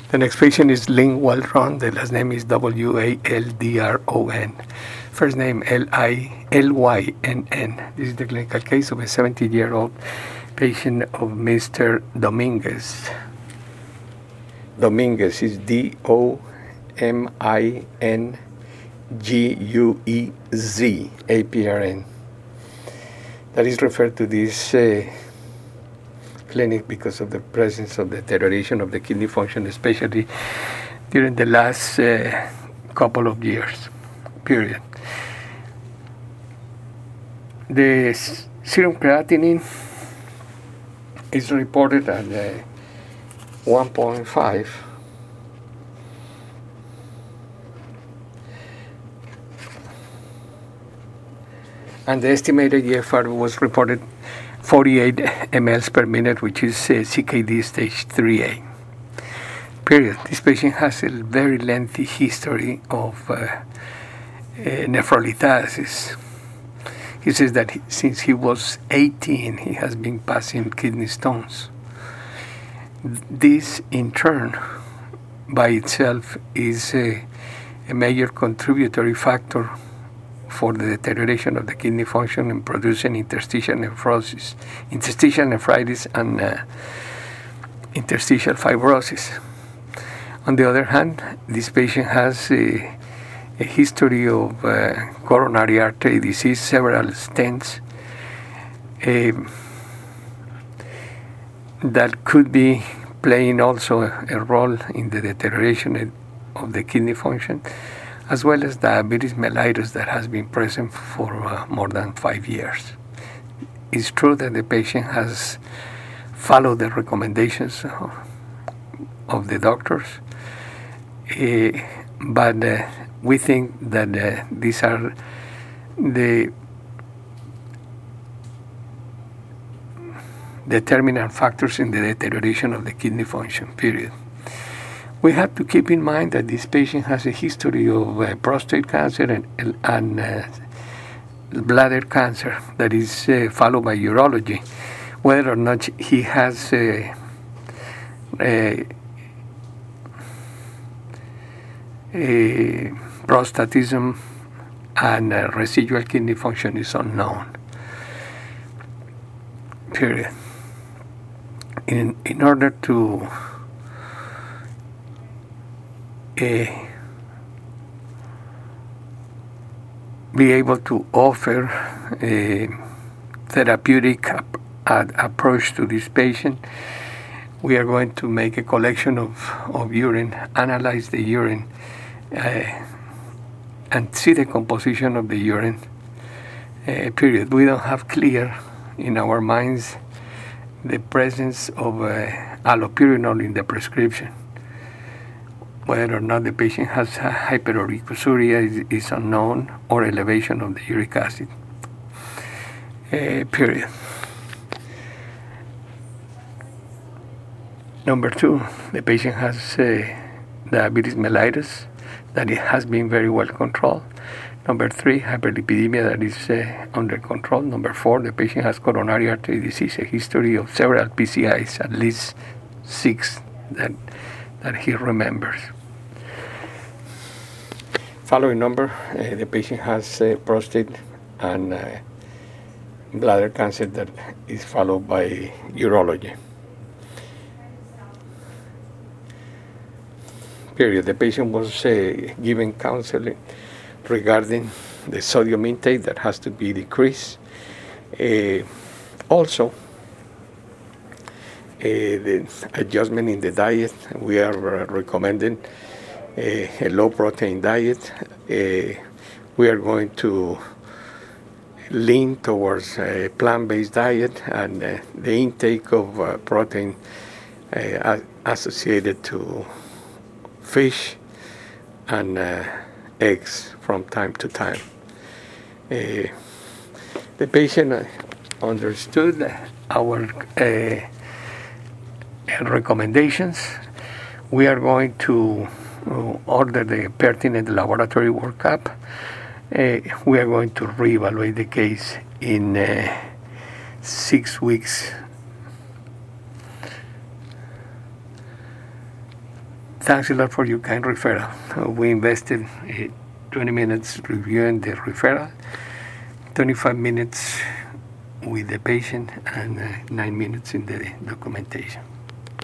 The next patient is Lynn Waldron. The last name is Waldron. First name Lynn. This is the clinical case of a 70-year-old patient of Mr. Dominguez. Dominguez is DOMINGUEZ, That is referred to this clinic because of the presence of deterioration of the kidney function, especially during the last couple of years, period. The serum creatinine is reported at 1.5. And the estimated EFR was reported 48 mL per minute, which is CKD stage 3A. Period. This patient has a very lengthy history of nephrolithasis. He says that since he was 18, he has been passing kidney stones. This, in turn, by itself, is a major contributory factor for the deterioration of the kidney function and producing interstitial nephritis, and interstitial fibrosis. On the other hand, this patient has a history of coronary artery disease, several stents that could be playing also a role in the deterioration of the kidney function, as well as diabetes mellitus that has been present for more than 5 years. It's true that the patient has followed the recommendations of the doctors, but we think that these are the determinant factors in the deterioration of the kidney function, period. We have to keep in mind that this patient has a history of prostate cancer and bladder cancer that is followed by urology. Whether or not he has prostatism and residual kidney function is unknown, period. In order to be able to offer a therapeutic approach to this patient, we are going to make a collection of urine, analyze the urine, and see the composition of the urine, period. We don't have clear in our minds the presence of allopurinol in the prescription. Whether or not the patient has hyperuricemia is unknown, or elevation of the uric acid, period. Number 2, the patient has diabetes mellitus that it has been very well controlled. Number 3, hyperlipidemia that is under control. Number 4, the patient has coronary artery disease, a history of several PCIs, at least 6 that he remembers. Following number, the patient has prostate and bladder cancer that is followed by urology. Period. The patient was given counseling regarding the sodium intake that has to be decreased. Also, the adjustment in the diet. We are recommending a low-protein diet. We are going to lean towards a plant-based diet, and the intake of protein associated to fish and eggs from time to time. The patient understood our recommendations. We are going to order the pertinent laboratory workup. We are going to reevaluate the case in 6 weeks, Thanks a lot for your kind referral. We invested 20 minutes reviewing the referral, 25 minutes with the patient, and 9 minutes in the documentation.